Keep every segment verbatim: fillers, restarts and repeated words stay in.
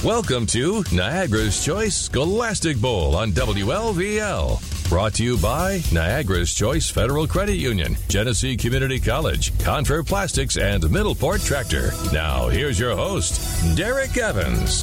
Welcome to Niagara's Choice Scholastic Bowl on W L V L. Brought to you by Niagara's Choice Federal Credit Union, Genesee Community College, Confer Plastics, and Middleport Tractor. Now, here's your host, Derek Evans.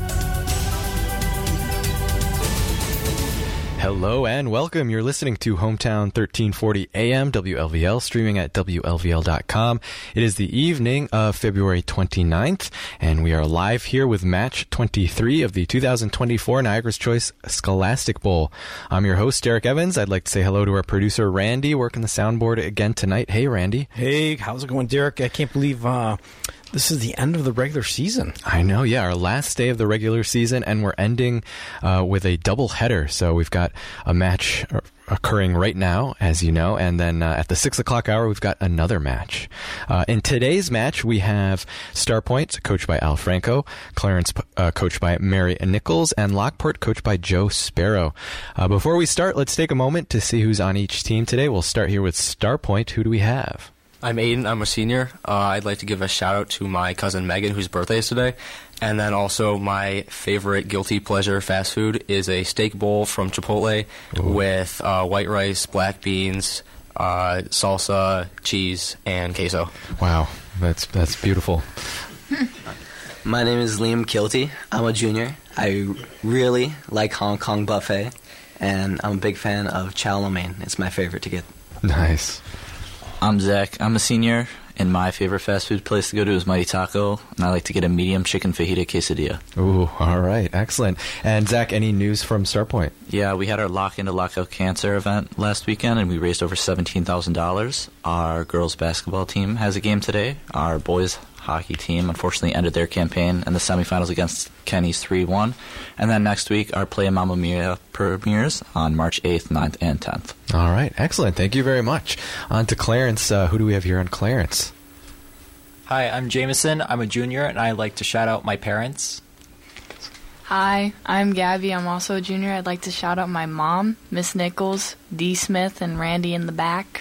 Hello and welcome. You're listening to Hometown thirteen forty A M W L V L, streaming at W L V L dot com. It is the evening of February twenty-ninth, and we are live here with match twenty-three of the two thousand twenty-four Niagara's Choice Scholastic Bowl. I'm your host, Derek Evans. I'd like to say hello to our producer, Randy, working the soundboard again tonight. Hey, Randy. Hey, how's it going, Derek? I can't believe uh, this is the end of the regular season. I know, yeah, our last day of the regular season, and we're ending uh, with a double header. So we've got a match occurring right now, as you know, and then uh, at the six o'clock hour, we've got another match. Uh, in today's match, we have Starpoint, coached by Al Franco, Clarence, uh, coached by Mary Nichols, and Lockport, coached by Joe Sparrow. Uh, before we start, let's take a moment to see who's on each team today. We'll start here with Starpoint. Who do we have? I'm Aiden. I'm a senior. Uh, I'd like to give a shout-out to my cousin Megan, whose birthday is today. And then also my favorite guilty pleasure fast food is a steak bowl from Chipotle Ooh. with uh, white rice, black beans, uh, salsa, cheese, and queso. Wow, that's that's beautiful. My name is Liam Kilty. I'm a junior. I really like Hong Kong buffet, and I'm a big fan of chow lo mein. It's my favorite to get. Nice. I'm Zach. I'm a senior, and my favorite fast food place to go to is Mighty Taco, and I like to get a medium chicken fajita quesadilla. Ooh, all right. Excellent. And Zach, any news from Starpoint? Yeah, we had our Lock Into Lockout Cancer event last weekend, and we raised over seventeen thousand dollars. Our girls basketball team has a game today. Our boys hockey team unfortunately ended their campaign in the semifinals against Kenny's three one. And then next week, our Play Mamma Mia premieres on March eighth, ninth, and tenth. All right. Excellent. Thank you very much. On to Clarence. Uh, who do we have here on Clarence? Hi, I'm Jameson. I'm a junior, and I'd like to shout out my parents. Hi, I'm Gabby. I'm also a junior. I'd like to shout out my mom, Miss Nichols, Dee Smith, and Randy in the back.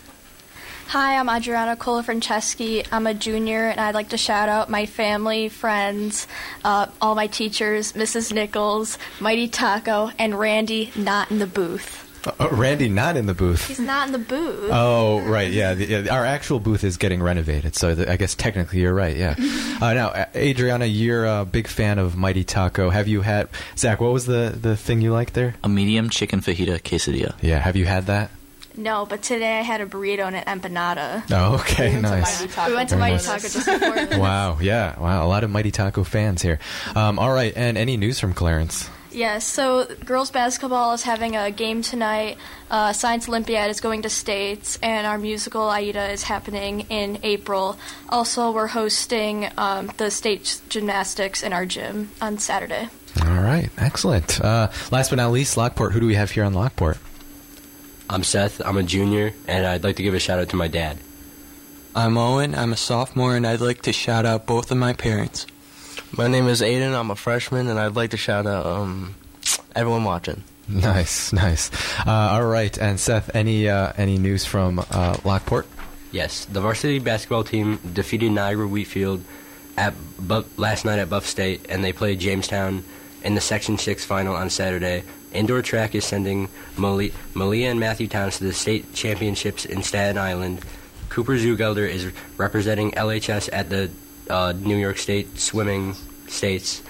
Hi, I'm Adriana Colafranceschi. I'm a junior, and I'd like to shout out my family, friends, uh, all my teachers, Missus Nichols, Mighty Taco, and Randy not in the booth. Uh, Randy not in the booth. He's not in the booth. Oh, right, yeah. The, yeah our actual booth is getting renovated, so the, I guess technically you're right, yeah. uh, now, Adriana, you're a big fan of Mighty Taco. Have you had... Zach, what was the, the thing you liked there? A medium chicken fajita quesadilla. Yeah, have you had that? No, but today I had a burrito and an empanada. Oh, okay, we nice. We went to Mighty Taco just before this. Wow, yeah, wow, a lot of Mighty Taco fans here. Um, all right, and any news from Clarence? Yes, so girls basketball is having a game tonight. Uh, Science Olympiad is going to States, and our musical Aida is happening in April. Also, we're hosting um, the state gymnastics in our gym on Saturday. All right, excellent. Uh, last but not least, Lockport. Who do we have here on Lockport? I'm Seth. I'm a junior, and I'd like to give a shout-out to my dad. I'm Owen. I'm a sophomore, and I'd like to shout out both of my parents. My name is Aiden. I'm a freshman, and I'd like to shout out um, everyone watching. Nice, nice. Uh, all right, and Seth, any uh, any news from uh, Lockport? Yes, the varsity basketball team defeated Niagara Wheatfield at Buff, last night at Buff State, and they played Jamestown in the Section six final on Saturday. Indoor track is sending Malia, Malia and Matthew Towns to the state championships in Staten Island. Cooper Zugelder is representing L H S at the uh, New York State Swimming States.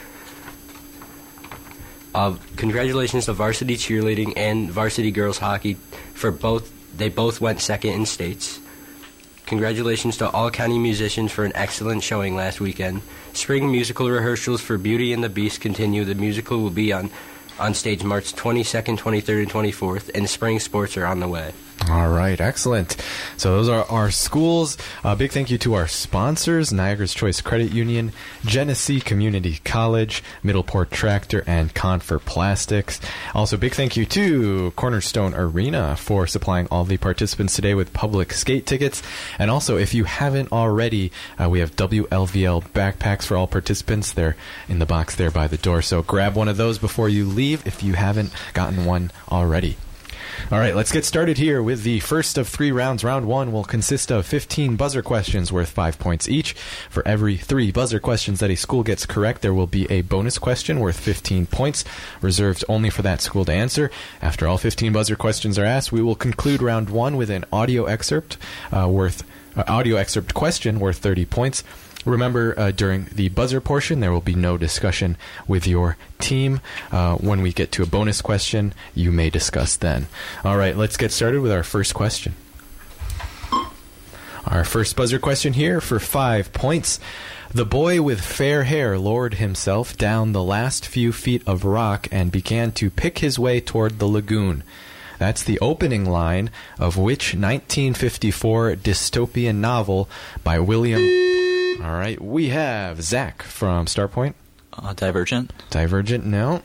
Uh, congratulations to varsity cheerleading and varsity girls hockey for both. They both went second in states. Congratulations to all county musicians for an excellent showing last weekend. Spring musical rehearsals for Beauty and the Beast continue. The musical will be on on stage March twenty-second, twenty-third, and twenty-fourth, and spring sports are on the way. All right, excellent. So those are our schools. A uh, big thank you to our sponsors, Niagara's Choice Credit Union, Genesee Community College, Middleport Tractor, and Confer Plastics. Also, big thank you to Cornerstone Arena for supplying all the participants today with public skate tickets. And also, if you haven't already, uh, we have W L V L backpacks for all participants. They're in the box there by the door. So grab one of those before you leave if you haven't gotten one already. All right, let's get started here with the first of three rounds. Round one will consist of fifteen buzzer questions worth five points each. For every three buzzer questions that a school gets correct, there will be a bonus question worth fifteen points, reserved only for that school to answer. After all fifteen buzzer questions are asked, we will conclude round one with an audio excerpt uh, worth uh, audio excerpt question worth thirty points. Remember, uh, during the buzzer portion, there will be no discussion with your team. Uh, when we get to a bonus question, you may discuss then. All right, let's get started with our first question. Our first buzzer question here for five points. The boy with fair hair lowered himself down the last few feet of rock and began to pick his way toward the lagoon. That's the opening line of which nineteen fifty-four dystopian novel by William... All right, we have Zach from Starpoint. Uh, Divergent. Divergent, no.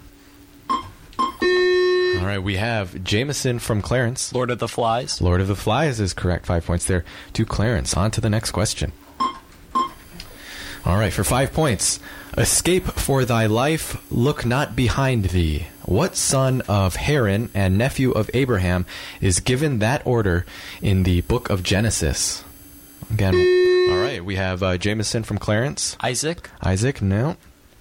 All right, we have Jameson from Clarence. Lord of the Flies. Lord of the Flies is correct. Five points there to Clarence. On to the next question. All right, for five points. Escape for thy life, look not behind thee. What son of Haran and nephew of Abraham is given that order in the book of Genesis? Again, all right, we have uh, Jameson from Clarence. Isaac. Isaac, no.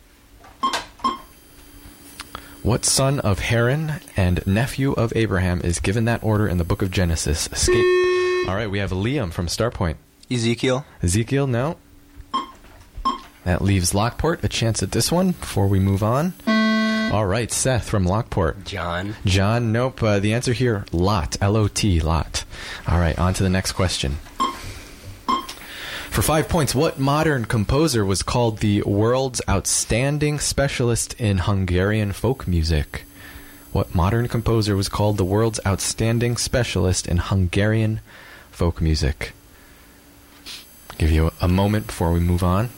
What son of Haran and nephew of Abraham is given that order in the book of Genesis? Escape. All right, we have Liam from Starpoint. Ezekiel. Ezekiel, no. That leaves Lockport a chance at this one before we move on. All right, Seth from Lockport. John. John, nope. Uh, the answer here, Lot. L O T, Lot. All right, on to the next question. For five points, what modern composer was called the world's outstanding specialist in Hungarian folk music? What modern composer was called the world's outstanding specialist in Hungarian folk music? Give you a moment before we move on.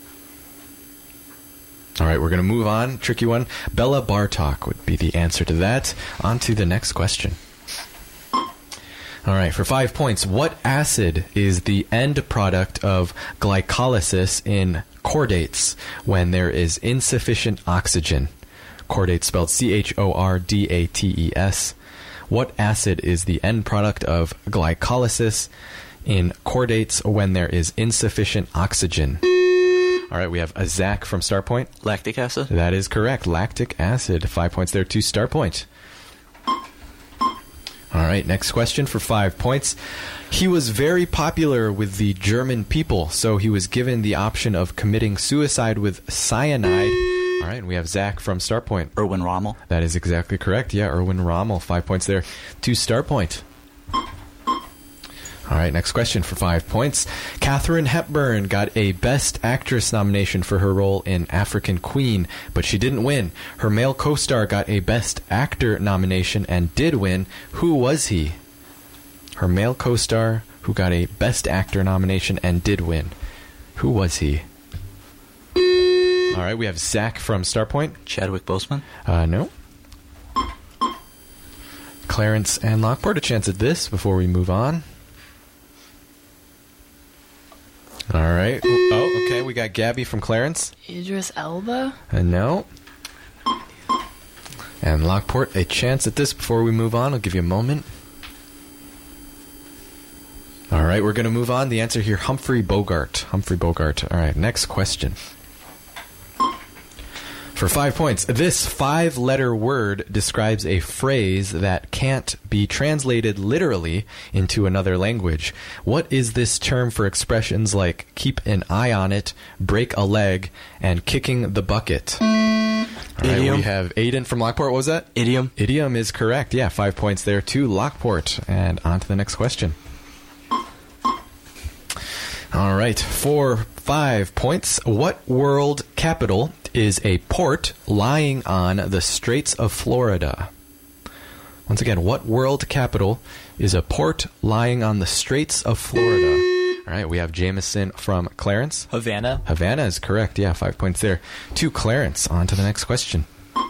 All right, we're going to move on. Tricky one. Bella Bartok would be the answer to that. On to the next question. All right, for five points, what acid is the end product of glycolysis in chordates when there is insufficient oxygen? Chordate spelled C H O R D A T E S. What acid is the end product of glycolysis in chordates when there is insufficient oxygen? All right, we have a Zach from Starpoint. Lactic acid? That is correct, lactic acid. Five points there to Starpoint. All right, next question for five points. He was very popular with the German people, so he was given the option of committing suicide with cyanide. All right, we have Zach from Starpoint. Erwin Rommel. That is exactly correct. Yeah, Erwin Rommel. Five points there to Starpoint. All right, next question for five points. Katharine Hepburn got a Best Actress nomination for her role in African Queen, but she didn't win. Her male co-star got a Best Actor nomination and did win. Who was he? Her male co-star who got a Best Actor nomination and did win. Who was he? All right, we have Zach from Starpoint. Chadwick Boseman. Uh, no. Clarence and Lockport, a chance at this before we move on. All right. Oh, okay. We got Gabby from Clarence. Idris Elba? Uh, no. And Lockport, a chance at this before we move on. I'll give you a moment. All right, we're going to move on. The answer here, Humphrey Bogart. Humphrey Bogart. All right, next question. For five points, this five-letter word describes a phrase that can't be translated literally into another language. What is this term for expressions like keep an eye on it, break a leg, and kicking the bucket? All right, Idiom. we have Aiden from Lockport. What was that? Idiom. Idiom is correct. Yeah, five points there to Lockport. And on to the next question. All right, for five points, what world capital is a port lying on the Straits of Florida? Once again, what world capital is a port lying on the Straits of Florida? All right, we have Jameson from Clarence. Havana. Havana is correct. Yeah, five points there to Clarence. On to the next question.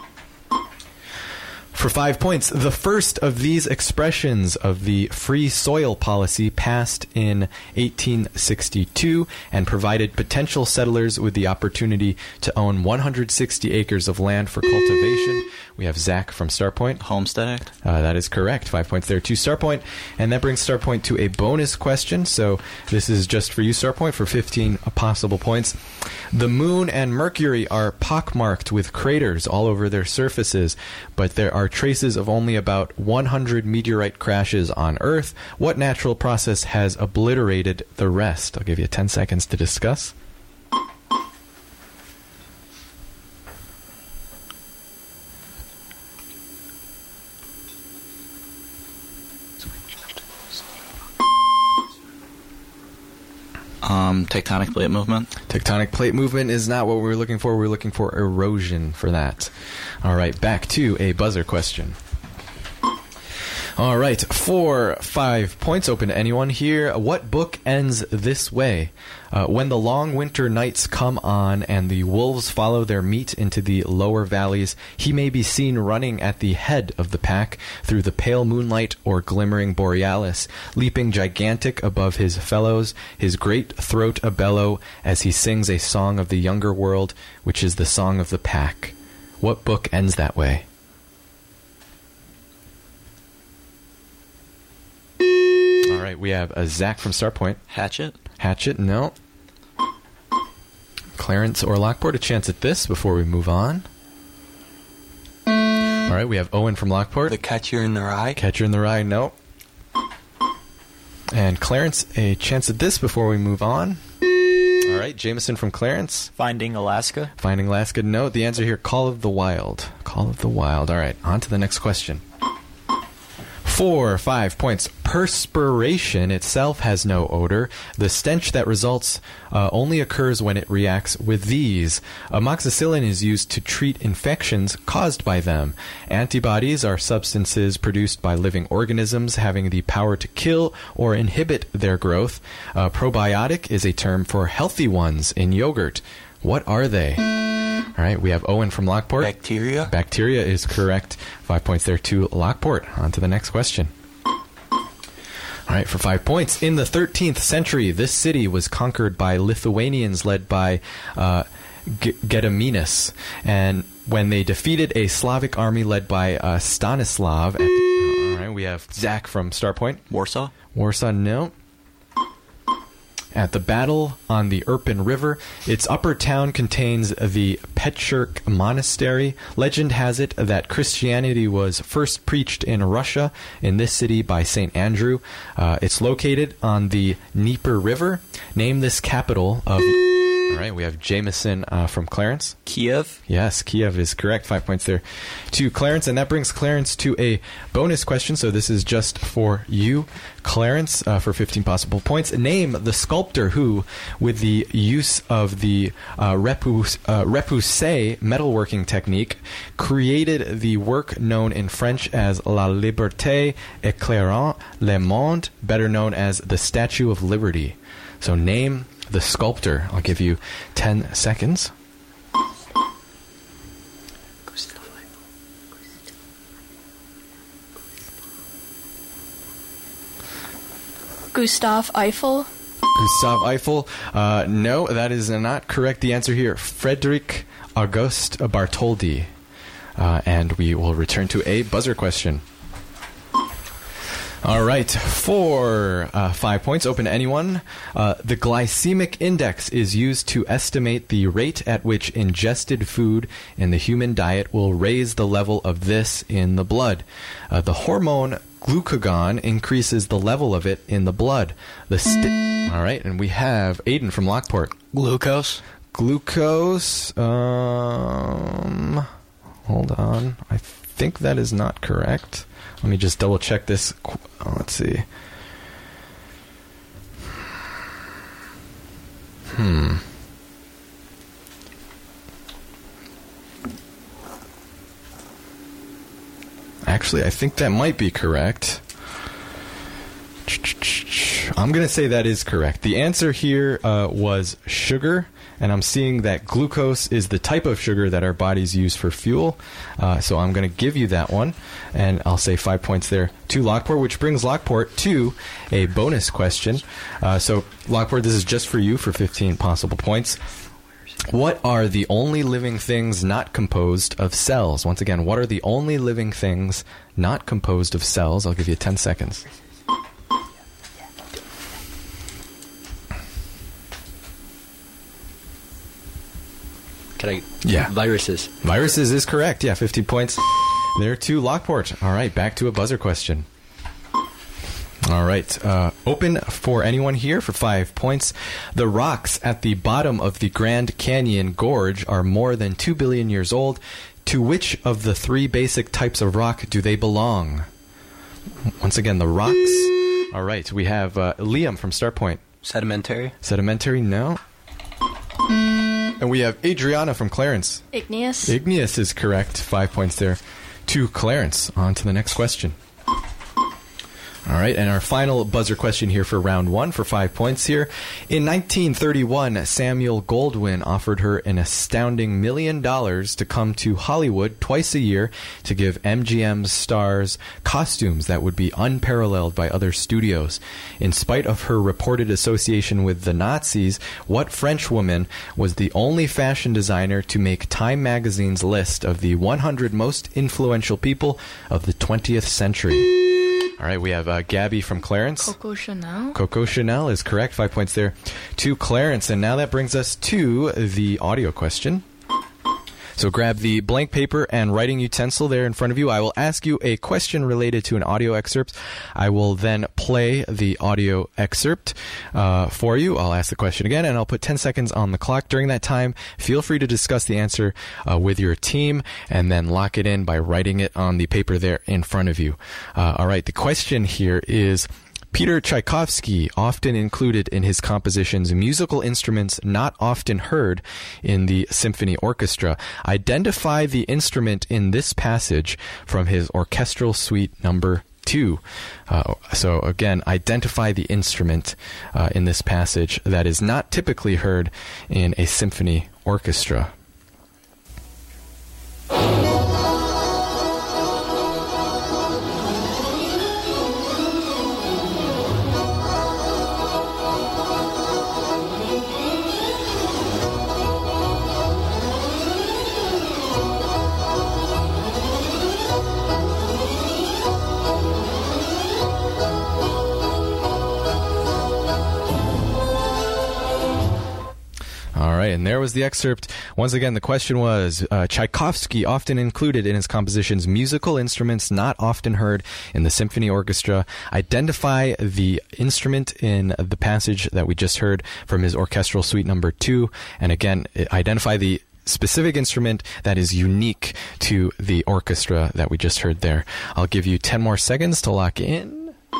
For five points, the first of these expressions of the free soil policy passed in eighteen sixty-two and provided potential settlers with the opportunity to own one hundred sixty acres of land for cultivation We have Zach from Starpoint. Homestead Act. Uh, that is correct. Five points there to Starpoint. And that brings Starpoint to a bonus question. So this is just for you, Starpoint, for fifteen possible points. The Moon and Mercury are pockmarked with craters all over their surfaces, but there are traces of only about one hundred meteorite crashes on Earth. What natural process has obliterated the rest? I'll give you ten seconds to discuss. Um, tectonic plate movement. Tectonic plate movement is not what we were looking for. We were looking for erosion for that. All right, back to a buzzer question. All right, four, five points open to anyone here. What book ends this way? Uh, when the long winter nights come on and the wolves follow their meat into the lower valleys, he may be seen running at the head of the pack through the pale moonlight or glimmering borealis, leaping gigantic above his fellows, his great throat a bellow as he sings a song of the younger world, which is the song of the pack. What book ends that way? All right, we have a Zach from Starpoint. Hatchet. Hatchet, no. Clarence or Lockport, a chance at this before we move on. All right, we have Owen from Lockport. The Catcher in the Rye. Catcher in the Rye, no. And Clarence, a chance at this before we move on. All right, Jameson from Clarence. Finding Alaska. Finding Alaska, no. The answer here, Call of the Wild. Call of the Wild. All right, on to the next question. Four, five points. Perspiration itself has no odor. The stench that results uh, only occurs when it reacts with these. Amoxicillin is used to treat infections caused by them. Antibodies are substances produced by living organisms having the power to kill or inhibit their growth. Uh, probiotic is a term for healthy ones in yogurt. What are they? All right, we have Owen from Lockport. Bacteria. Bacteria is correct. Five points there to Lockport. On to the next question. All right, for five points. In the thirteenth century, this city was conquered by Lithuanians led by uh, G- Gediminas. And when they defeated a Slavic army led by uh, Stanislav... At the, all right, we have Zach from Starpoint. Warsaw. Warsaw, no. At the battle on the Irpin River, its upper town contains the Petchurk Monastery. Legend has it that Christianity was first preached in Russia, in this city by Saint Andrew. Uh, it's located on the Dnieper River. Name this capital of... All right, we have Jameson uh, from Clarence. Kiev. Yes, Kiev is correct. Five points there to Clarence, and that brings Clarence to a bonus question. So this is just for you, Clarence, uh, for fifteen possible points. Name the sculptor who, with the use of the uh, repousse, uh, repousse metalworking technique, created the work known in French as La Liberté éclairant le monde, better known as the Statue of Liberty. So name the sculptor. I'll give you ten seconds. Gustave Eiffel. Gustave Eiffel. Uh, no, that is not correct. The answer here, Frédéric Auguste Bartholdi. Uh, and we will return to a buzzer question. All right, four, uh, five points open to anyone. Uh, the glycemic index is used to estimate the rate at which ingested food in the human diet will raise the level of this in the blood. Uh, the hormone glucagon increases the level of it in the blood. The sti- All right, and we have Aiden from Lockport. Glucose. Glucose. Um, hold on. I think that is not correct. Let me just double check this. Oh, let's see. Hmm. Actually, I think that might be correct. I'm going to say that is correct. The answer here uh, was sugar, and I'm seeing that glucose is the type of sugar that our bodies use for fuel. Uh, so I'm going to give you that one, and I'll say five points there to Lockport, which brings Lockport to a bonus question. Uh, so, Lockport, this is just for you for fifteen possible points. What are the only living things not composed of cells? Once again, what are the only living things not composed of cells? I'll give you ten seconds. Can I? Yeah. Viruses. Viruses is correct. Yeah, fifty points there to Lockport. All right, back to a buzzer question. All right, uh, open for anyone here for five points. The rocks at the bottom of the Grand Canyon Gorge are more than two billion years old. To which of the three basic types of rock do they belong? Once again, the rocks. All right, we have uh, Liam from Starpoint. Sedimentary. Sedimentary, no. And we have Adriana from Clarence. Igneous. Igneous is correct. Five points there to Clarence. On to the next question. All right, and our final buzzer question here for round one for five points here. In nineteen thirty-one, Samuel Goldwyn offered her an astounding million dollars to come to Hollywood twice a year to give M G M's stars costumes that would be unparalleled by other studios. In spite of her reported association with the Nazis, what French woman was the only fashion designer to make Time magazine's list of the one hundred most influential people of the twentieth century? All right, we have uh, Gabby from Clarence. Coco Chanel. Coco Chanel is correct. Five points there to Clarence. And now that brings us to the audio question. So grab the blank paper and writing utensil there in front of you. I will ask you a question related to an audio excerpt. I will then play the audio excerpt uh, for you. I'll ask the question again, and I'll put ten seconds on the clock. During that time, feel free to discuss the answer uh, with your team and then lock it in by writing it on the paper there in front of you. Uh, all right, the question here is, Peter Tchaikovsky often included in his compositions musical instruments not often heard in the symphony orchestra. Identify the instrument in this passage from his orchestral suite number two. Uh, so again, identify the instrument uh, in this passage that is not typically heard in a symphony orchestra. And there was the excerpt. Once again, the question was, uh, Tchaikovsky often included in his compositions musical instruments not often heard in the symphony orchestra. Identify the instrument in the passage that we just heard from his orchestral suite number two. And again, identify the specific instrument that is unique to the orchestra that we just heard there. I'll give you ten more seconds to lock in.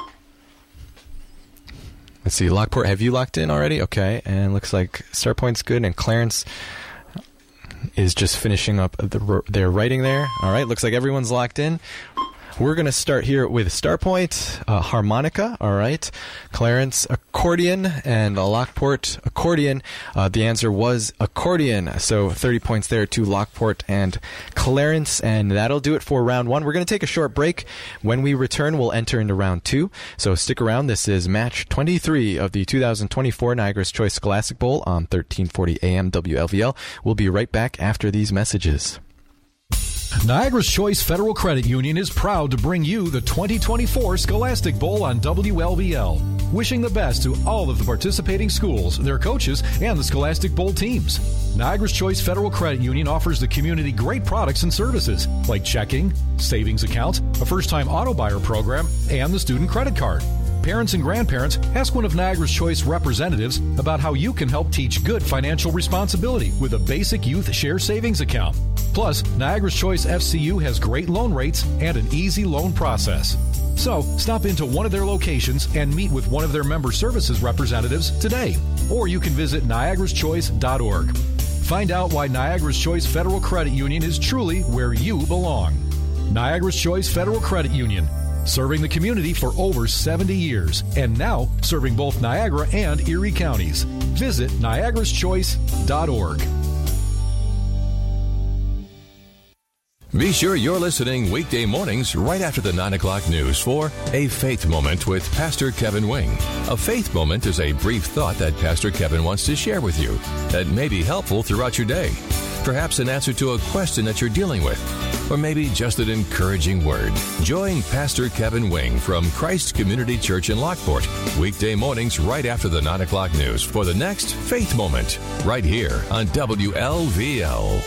Let's see, Lockport, have you locked in already? Okay, and looks like Starpoint's good, and Clarence is just finishing up the, their writing there. All right, looks like everyone's locked in. We're going to start here with Starpoint, uh, harmonica, all right. Clarence, accordion, and Lockport, accordion. Uh, the answer was accordion, so thirty points there to Lockport and Clarence, and that'll do it for round one. We're going to take a short break. When we return, we'll enter into round two, so stick around. This is match twenty-three of the two thousand twenty-four Niagara's Choice Scholastic Bowl on thirteen forty A M W L V L. We'll be right back after these messages. Niagara's Choice Federal Credit Union is proud to bring you the twenty twenty-four Scholastic Bowl on W L V L. Wishing the best to all of the participating schools, their coaches, and the Scholastic Bowl teams. Niagara's Choice Federal Credit Union offers the community great products and services like checking, savings accounts, a first-time auto buyer program, and the student credit card. Parents and grandparents, ask one of Niagara's Choice representatives about how you can help teach good financial responsibility with a basic youth share savings account. Plus, Niagara's Choice F C U has great loan rates and an easy loan process. So, stop into one of their locations and meet with one of their member services representatives today. Or you can visit niagaras choice dot org. Find out why Niagara's Choice Federal Credit Union is truly where you belong. Niagara's Choice Federal Credit Union. Serving the community for over seventy years, and now serving both Niagara and Erie counties. Visit niagaras choice dot org. Be sure you're listening weekday mornings right after the nine o'clock news for A Faith Moment with Pastor Kevin Wing. A faith moment is a brief thought that Pastor Kevin wants to share with you that may be helpful throughout your day. Perhaps an answer to a question that you're dealing with, or maybe just an encouraging word. Join Pastor Kevin Wing from Christ Community Church in Lockport, weekday mornings right after the nine o'clock news for the next Faith Moment, right here on W L V L.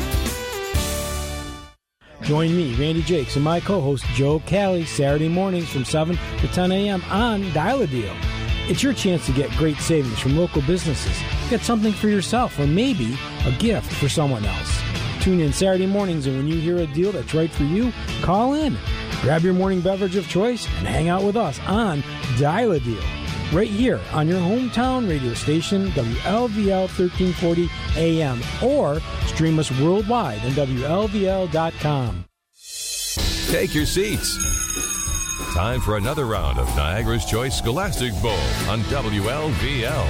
Join me, Randy Jakes, and my co-host Joe Callie, Saturday mornings from seven to ten a.m. on Dial-A-Deal. It's your chance to get great savings from local businesses. Get something for yourself or maybe a gift for someone else. Tune in Saturday mornings, and when you hear a deal that's right for you, call in. Grab your morning beverage of choice and hang out with us on Dial-A-Deal. Right here on your hometown radio station, W L V L thirteen forty A M, or stream us worldwide on W L V L dot com. Take your seats. Time for another round of Niagara's Choice Scholastic Bowl on W L V L.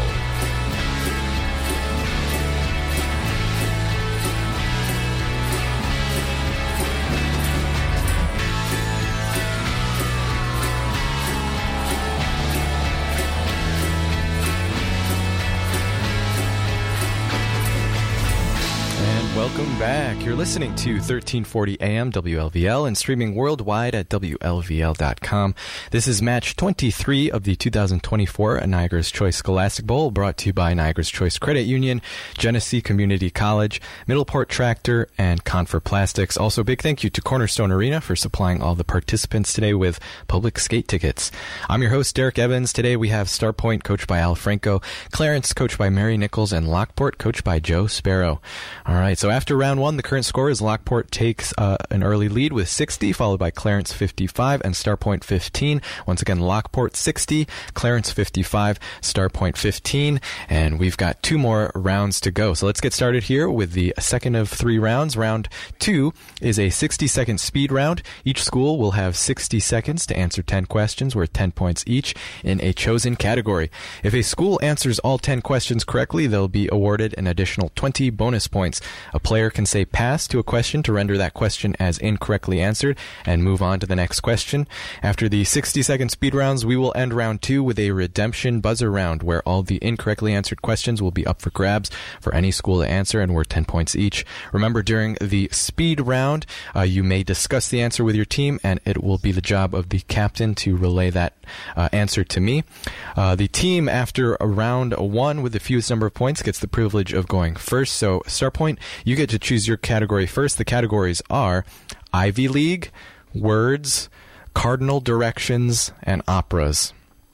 Welcome back. You're listening to thirteen forty A M W L V L and streaming worldwide at W L V L dot com. This is match twenty-three of the two thousand twenty-four Niagara's Choice Scholastic Bowl, brought to you by Niagara's Choice Credit Union, Genesee Community College, Middleport Tractor, and Confer Plastics. Also, big thank you to Cornerstone Arena for supplying all the participants today with public skate tickets. I'm your host, Derek Evans. Today we have Starpoint, coached by Al Franco, Clarence, coached by Mary Nichols, and Lockport, coached by Joe Sparrow. All right, so after round one, the current score is Lockport takes uh, an early lead with sixty, followed by Clarence fifty-five and Starpoint fifteen. Once again, Lockport sixty, Clarence fifty-five, Starpoint fifteen, and we've got two more rounds to go. So let's get started here with the second of three rounds. Round two is a sixty-second speed round. Each school will have sixty seconds to answer ten questions worth ten points each in a chosen category. If a school answers all ten questions correctly, they'll be awarded an additional twenty bonus points. A player can say pass to a question to render that question as incorrectly answered and move on to the next question. After the sixty-second speed rounds, we will end round two with a redemption buzzer round where all the incorrectly answered questions will be up for grabs for any school to answer and worth ten points each. Remember, during the speed round, uh, you may discuss the answer with your team, and it will be the job of the captain to relay that uh, answer to me. Uh, the team after round one with the fewest number of points gets the privilege of going first. So, Starpoint, you get to choose your category first. The categories are Ivy League, words, cardinal directions, and operas.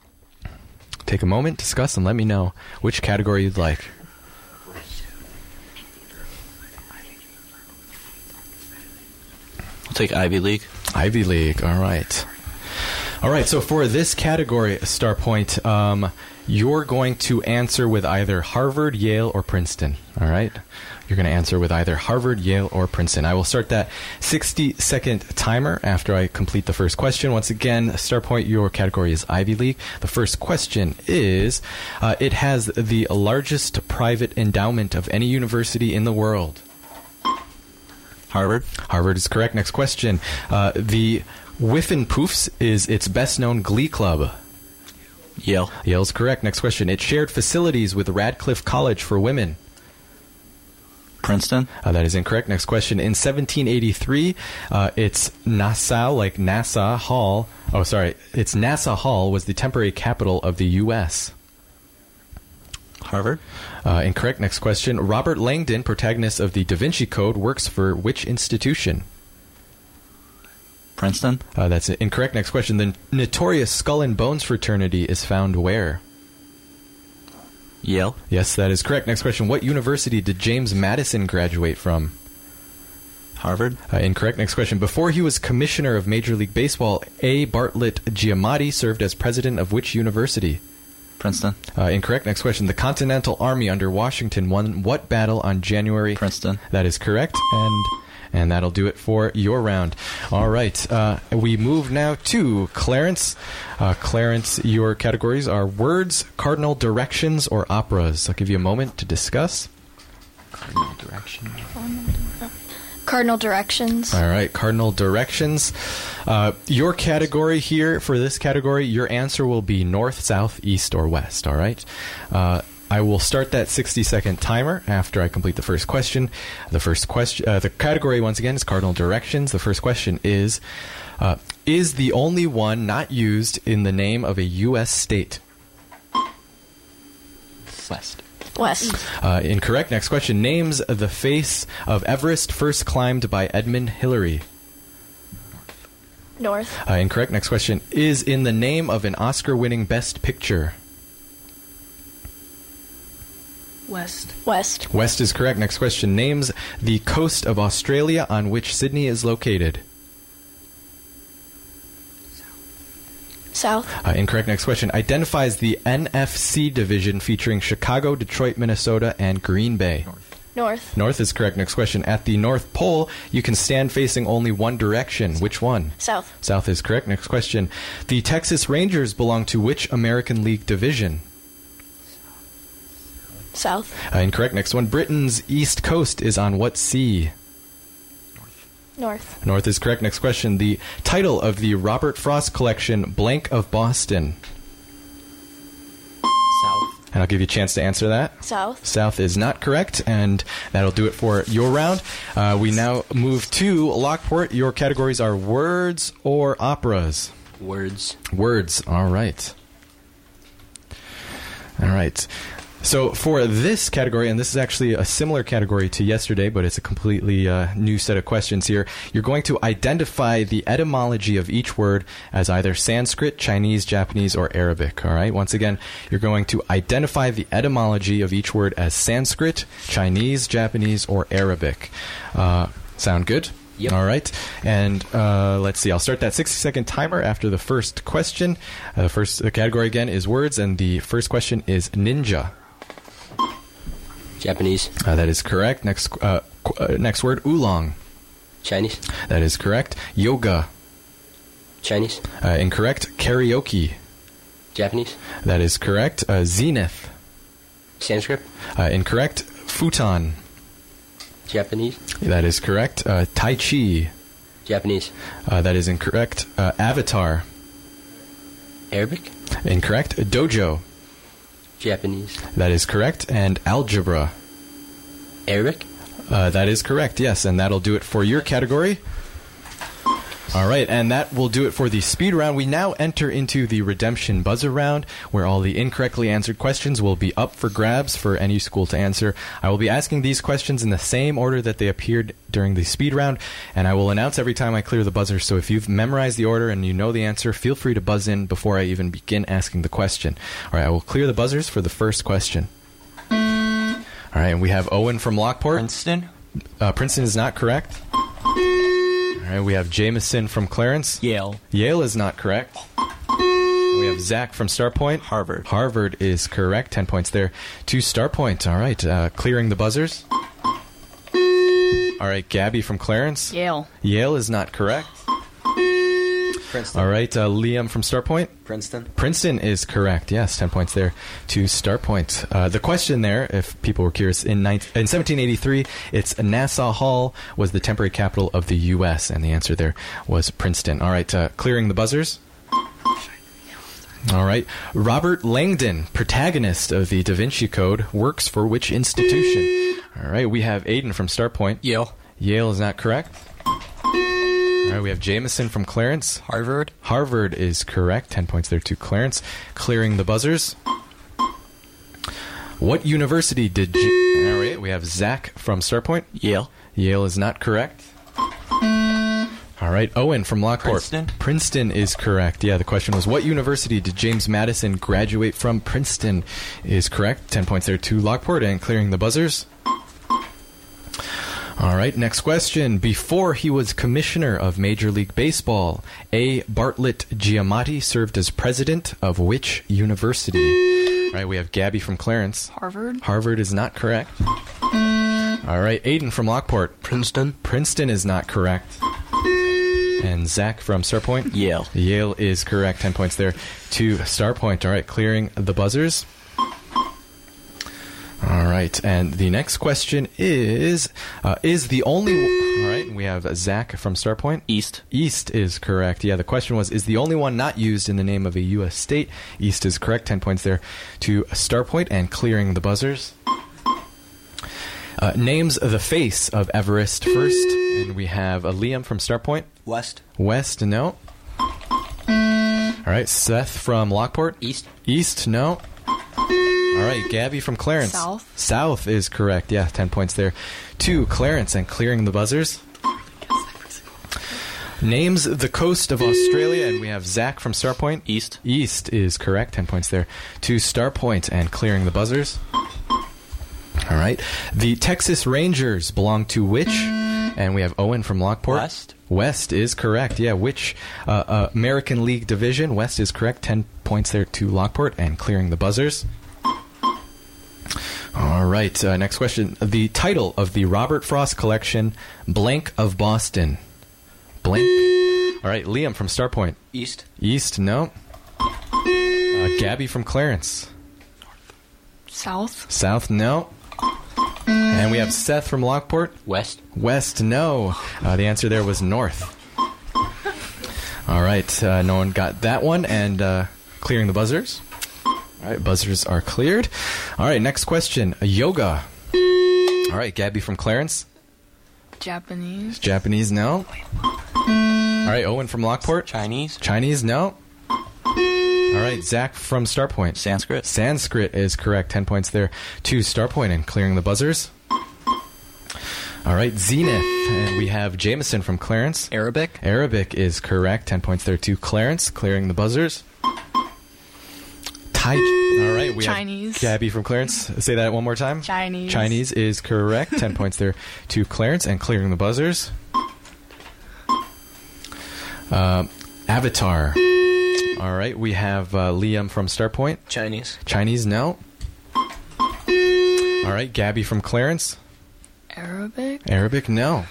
Take a moment, discuss, and let me know which category you'd like. I'll take Ivy League. Ivy League, all right. All right, so for this category, Starpoint, um, you're going to answer with either Harvard, Yale, or Princeton, all right? You're going to answer with either Harvard, Yale, or Princeton. I will start that sixty-second timer after I complete the first question. Once again, Starpoint, your category is Ivy League. The first question is, uh, it has the largest private endowment of any university in the world. Harvard. Harvard is correct. Next question. Uh, the Whiffenpoofs is its best-known glee club. Yale. Yale's correct. Next question. It shared facilities with Radcliffe College for Women. Princeton. Uh, that is incorrect. Next question. In seventeen eighty-three, uh, it's Nassau, like Nassau Hall. Oh, sorry. It's Nassau Hall was the temporary capital of the U S Harvard. Uh, incorrect. Next question. Robert Langdon, protagonist of the Da Vinci Code, works for which institution? Princeton. Uh, that's incorrect. Next question. The notorious Skull and Bones fraternity is found where? Yale. Yes, that is correct. Next question. What university did James Madison graduate from? Harvard. Uh, incorrect. Next question. Before he was commissioner of Major League Baseball, A. Bartlett Giamatti served as president of which university? Princeton. Uh, incorrect. Next question. The Continental Army under Washington won what battle on January? Princeton. That is correct. And and that'll do it for your round. All right. Uh, we move now to Clarence. Uh, Clarence, your categories are words, cardinal directions, or operas. I'll give you a moment to discuss. Cardinal directions. Cardinal directions. All right, cardinal directions. Uh, your category here, for this category, your answer will be north, south, east, or west, all right? Uh, I will start that sixty-second timer after I complete the first question. The first question, uh, the category, once again, is cardinal directions. The first question is, uh, is the only one not used in the name of a U S state? West. West. Uh, incorrect. Next question. Names the face of Everest first climbed by Edmund Hillary. North. Uh, incorrect. Next question. Is in the name of an Oscar-winning Best Picture. West. West. West is correct. Next question. Names the coast of Australia on which Sydney is located. South. Uh, incorrect. Next question. Identifies the N F C division featuring Chicago, Detroit, Minnesota, and Green Bay. North. North. North is correct. Next question. At the North Pole, you can stand facing only one direction. Which one? South. South is correct. Next question. The Texas Rangers belong to which American League division? South. Uh, incorrect. Next one. Britain's east coast is on what sea? North. North is correct. Next question. The title of the Robert Frost collection, Blank of Boston. South. And I'll give you a chance to answer that. South. South is not correct, and that'll do it for your round. Uh, we now move to Lockport. Your categories are words or operas. Words. Words. All right. All right. So for this category, and this is actually a similar category to yesterday, but it's a completely uh, new set of questions here, you're going to identify the etymology of each word as either Sanskrit, Chinese, Japanese, or Arabic. All right? Once again, you're going to identify the etymology of each word as Sanskrit, Chinese, Japanese, or Arabic. Uh, sound good? Yep. All right. And uh, let's see. I'll start that sixty-second timer after the first question. Uh, the first the category, again, is words, and the first question is ninja. Japanese. Uh, that is correct. Next uh, qu- uh, next word, oolong. Chinese. That is correct. Yoga. Chinese. Uh, incorrect. Karaoke. Japanese. That is correct. Uh, zenith. Sanskrit. Uh, incorrect. Futon. Japanese. That is correct. Uh, tai chi. Japanese. Uh, that is incorrect. Uh, avatar. Arabic. Incorrect. Dojo. Japanese. That is correct. And algebra. Arabic. Uh, that is correct, yes. And that'll do it for your category. All right, and that will do it for the speed round. We now enter into the redemption buzzer round, where all the incorrectly answered questions will be up for grabs for any school to answer. I will be asking these questions in the same order that they appeared during the speed round, and I will announce every time I clear the buzzer. So if you've memorized the order and you know the answer, feel free to buzz in before I even begin asking the question. All right, I will clear the buzzers for the first question. All right, and we have Owen from Lockport. Princeton. Uh, Princeton is not correct. All right, we have Jameson from Clarence. Yale. Yale is not correct. We have Zach from Starpoint. Harvard. Harvard is correct. Ten points there to Starpoint. All right, uh, clearing the buzzers. All right, Gabby from Clarence. Yale. Yale is not correct. Princeton. All right, uh, Liam from Starpoint. Princeton. Princeton is correct. Yes, ten points there to Starpoint. Uh, the question there, if people were curious, in, nineteen, in seventeen eighty-three, it's Nassau Hall was the temporary capital of the U S, and the answer there was Princeton. All right, uh, clearing the buzzers. All right, Robert Langdon, protagonist of the Da Vinci Code, works for which institution? All right, we have Aiden from Starpoint. Yale. Yale is not correct. All right, we have Jameson from Clarence. Harvard. Harvard is correct. Ten points there to Clarence. Clearing the buzzers. What university did you... All right, we have Zach from Starpoint. Yale. Yale is not correct. All right, Owen from Lockport. Princeton. Princeton is correct. Yeah, the question was, what university did James Madison graduate from? Princeton is correct. Ten points there to Lockport. And clearing the buzzers. All right, next question. Before he was commissioner of Major League Baseball, A. Bartlett Giamatti served as president of which university? All right, we have Gabby from Clarence. Harvard. Harvard is not correct. All right, Aiden from Lockport. Princeton. Princeton is not correct. And Zach from Starpoint. Yale. Yale is correct. Ten points there to Starpoint. All right, clearing the buzzers. All right, and the next question is, uh, is the only... All right, we have Zach from Starpoint. East. East is correct. Yeah, the question was, is the only one not used in the name of a U S state? East is correct. ten points there to Starpoint, and clearing the buzzers. Uh, names the face of Everest first, and we have uh, Liam from Starpoint. West. West, no. All right, Seth from Lockport. East. East, no. All right, Gabby from Clarence. South. South is correct. Yeah, ten points there to Clarence, and clearing the buzzers. Names the coast of Australia, and we have Zach from Starpoint. East. East is correct. ten points there to Starpoint, and clearing the buzzers. All right. The Texas Rangers belong to which? And we have Owen from Lockport. West. West is correct. Yeah, which uh, uh, American League division? West is correct. ten points there to Lockport, and clearing the buzzers. All right. Uh, next question. The title of the Robert Frost collection, Blank of Boston. Blank. All right. Liam from Starpoint. East. East, no. Uh, Gabby from Clarence. South. South, no. And we have Seth from Lockport. West. West, no. Uh, the answer there was north. All right. Uh, no one got that one. And uh, clearing the buzzers. All right. Buzzers are cleared. All right. Next question. Yoga. All right. Gabby from Clarence. Japanese. Japanese, no. All right. Owen from Lockport. Chinese. Chinese, no. All right, Zach from Starpoint. Sanskrit. Sanskrit is correct. Ten points there to Starpoint, and clearing the buzzers. All right, Zenith. And we have Jameson from Clarence. Arabic. Arabic is correct. Ten points there to Clarence, clearing the buzzers. Tai- All right, we Chinese. have Gabby from Clarence. Say that one more time. Chinese. Chinese is correct. Ten points there to Clarence, and clearing the buzzers. Uh, Avatar. All right, we have uh, Liam from Starpoint. Chinese. Chinese, no. All right, Gabby from Clarence. Arabic. Arabic, no.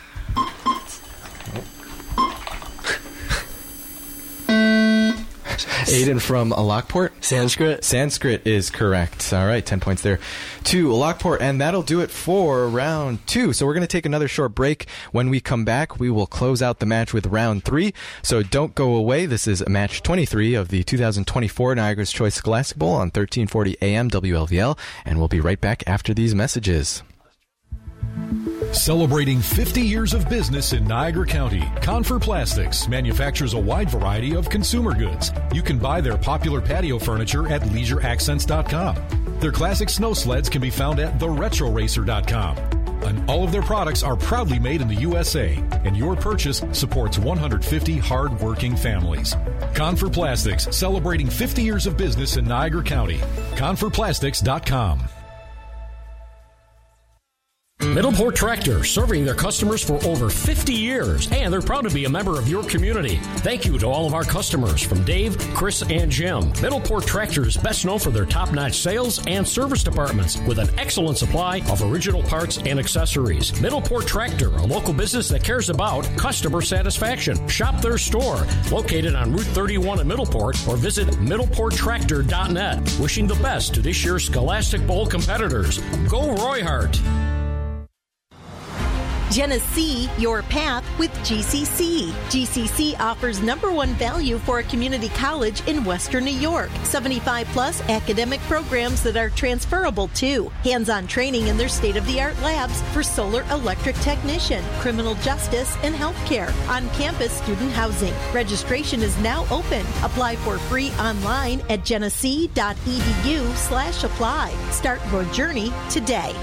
Aiden from Lockport. Sanskrit. Sanskrit is correct. All right, ten points there to Lockport. And that'll do it for round two. So we're going to take another short break. When we come back, we will close out the match with round three. So don't go away. This is match twenty-three of the two thousand twenty-four Niagara's Choice Scholastic Bowl on thirteen forty A M W L V L. And we'll be right back after these messages. Celebrating fifty years of business in Niagara County, Confer Plastics manufactures a wide variety of consumer goods. You can buy their popular patio furniture at leisure accents dot com. Their classic snow sleds can be found at the retro racer dot com. And all of their products are proudly made in the U S A, and your purchase supports one hundred fifty hard-working families. Confer Plastics, celebrating fifty years of business in Niagara County. confer plastics dot com. Middleport Tractor, serving their customers for over fifty years, and they're proud to be a member of your community. Thank you to all of our customers, from Dave, Chris, and Jim. Middleport Tractor is best known for their top-notch sales and service departments with an excellent supply of original parts and accessories. Middleport Tractor, a local business that cares about customer satisfaction. Shop their store, located on Route thirty-one in Middleport, or visit middleport tractor dot net. Wishing the best to this year's Scholastic Bowl competitors. Go Roy Hart! Genesee, your path with G C C. G C C offers number one value for a community college in Western New York. seventy-five plus academic programs that are transferable too. Hands-on training in their state-of-the-art labs for solar electric technician, criminal justice, and healthcare. On-campus student housing. Registration is now open. Apply for free online at genesee dot e d u slash apply. Start your journey today.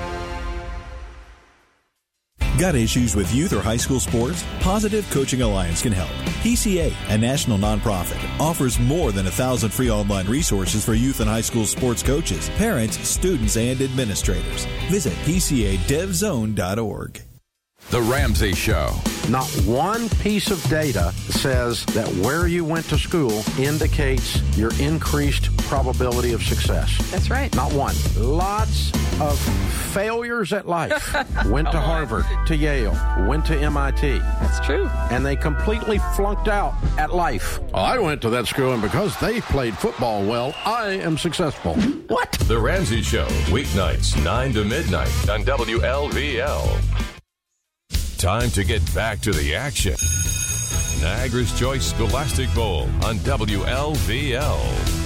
Got issues with youth or high school sports? Positive Coaching Alliance can help. P C A, a national nonprofit, offers more than a thousand free online resources for youth and high school sports coaches, parents, students, and administrators. Visit p c a dev zone dot org. The Ramsey Show. Not one piece of data says that where you went to school indicates your increased probability of success. That's right. Not one. Lots of failures at life. Went to Harvard, to Yale, went to M I T. That's true. And they completely flunked out at life. Oh, I went to that school, and because they played football well, I am successful. What? The Ramsey Show, weeknights, nine to midnight on W L V L. Time to get back to the action. Niagara's Choice Scholastic Bowl on W L V L.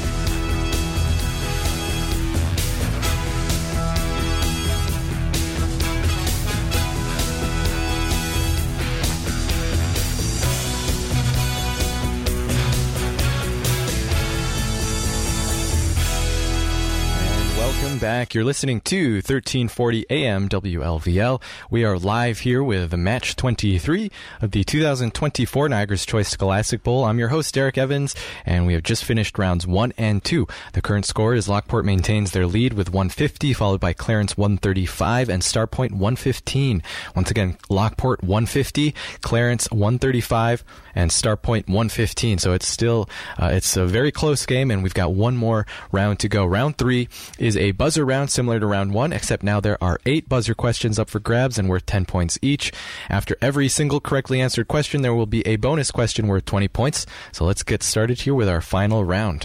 Welcome back. You're listening to thirteen forty A M W L V L. We are live here with match twenty-three of the two thousand twenty-four Niagara's Choice Scholastic Bowl. I'm your host, Derek Evans, and we have just finished rounds one and two. The current score is Lockport maintains their lead with one fifty, followed by Clarence one thirty-five and Starpoint one fifteen. Once again, Lockport one fifty, Clarence one thirty-five, and Starpoint one fifteen. So it's still, uh, it's a very close game, and we've got one more round to go. Round three is a buzzer round similar to round one, except now there are eight buzzer questions up for grabs and worth ten points each. After every single correctly answered question, there will be a bonus question worth twenty points. So let's get started here with our final round.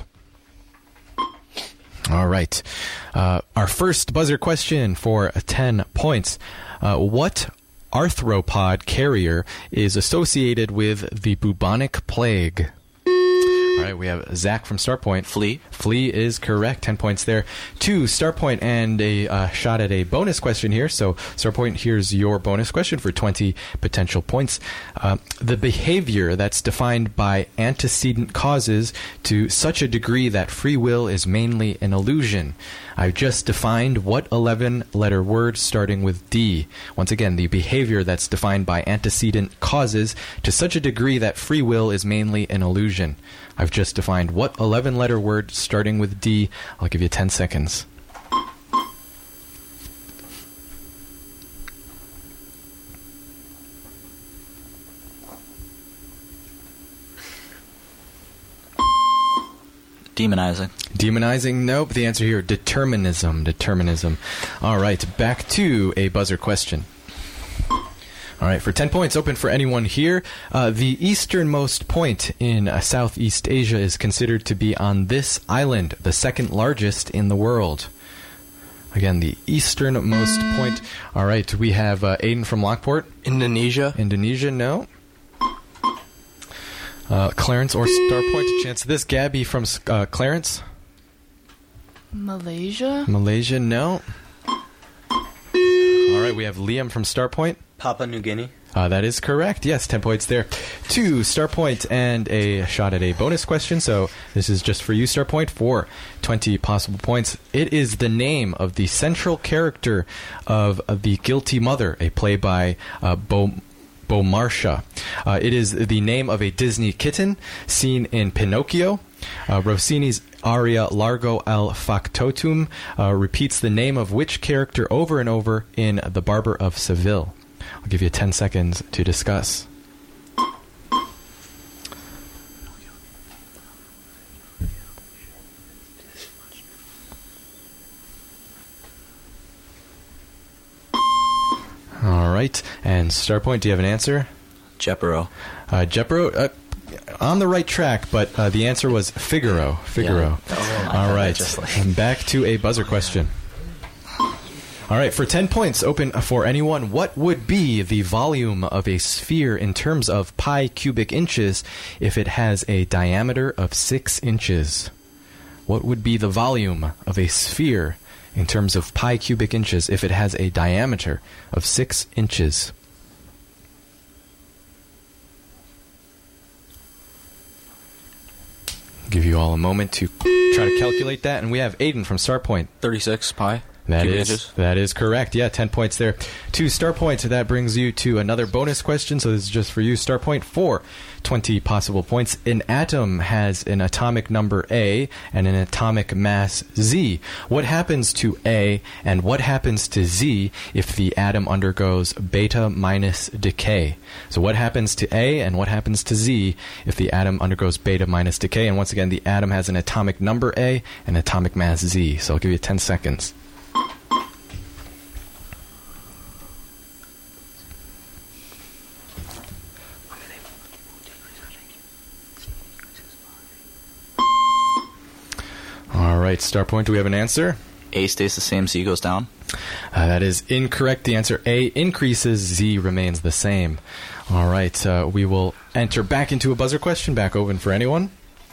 All right. Uh, our first buzzer question for ten points. Uh, what arthropod carrier is associated with the bubonic plague? All right, we have Zach from Starpoint. Flea. Flea is correct. ten points there. Two, Starpoint, and a uh, shot at a bonus question here. So, Starpoint, here's your bonus question for twenty potential points. Uh, the behavior that's defined by antecedent causes to such a degree that free will is mainly an illusion. I've just defined what eleven-letter word starting with D. Once again, the behavior that's defined by antecedent causes to such a degree that free will is mainly an illusion. I've just defined what eleven-letter word starting with D. I'll give you ten seconds. Demonizing. Demonizing? Nope. The answer here, determinism. Determinism. All right, back to a buzzer question. All right, for ten points, open for anyone here. Uh, the easternmost point in uh, Southeast Asia is considered to be on this island, the second largest in the world. Again, the easternmost point. All right, we have uh, Aiden from Lockport. Indonesia. Indonesia, no. Uh, Clarence or Starpoint, a chance of this. Gabby from uh, Clarence. Malaysia? Malaysia, no. All right, we have Liam from Starpoint. Papua New Guinea. Uh, that is correct. Yes, ten points there. Two, Starpoint, and a shot at a bonus question. So this is just for you, Starpoint, for twenty possible points. It is the name of the central character of, of The Guilty Mother, a play by uh, Bo... Beaumarchais. Uh, it is the name of a Disney kitten seen in Pinocchio. Uh, Rossini's aria Largo al Factotum uh, repeats the name of which character over and over in The Barber of Seville? I'll give you ten seconds to discuss. All right. And Starpoint, do you have an answer? Jepero. Uh, Jepero, uh, on the right track, but uh, the answer was Figaro. Figaro. Yeah. All right. Like... And back to a buzzer question. All right. For ten points, open for anyone. What would be the volume of a sphere in terms of pi cubic inches if it has a diameter of six inches? What would be the volume of a sphere in terms of pi cubic inches if it has a diameter of six inches? Give you all a moment to try to calculate that. And we have Aiden from Starpoint. thirty-six pi. That cubic is inches. that is correct. Yeah, ten points there. Two Starpoint. That brings you to another bonus question. So this is just for you, Starpoint, for twenty possible points. An atom has an atomic number A and an atomic mass Z. What happens to A and what happens to Z if the atom undergoes beta minus decay? So what happens to A and what happens to Z if the atom undergoes beta minus decay? And once again, the atom has an atomic number A and atomic mass Z. So I'll give you ten seconds. All right, Starpoint, do we have an answer? A stays the same, Z goes down. Uh, that is incorrect. The answer A increases, Z remains the same. All right, uh, we will enter back into a buzzer question. Back open for anyone.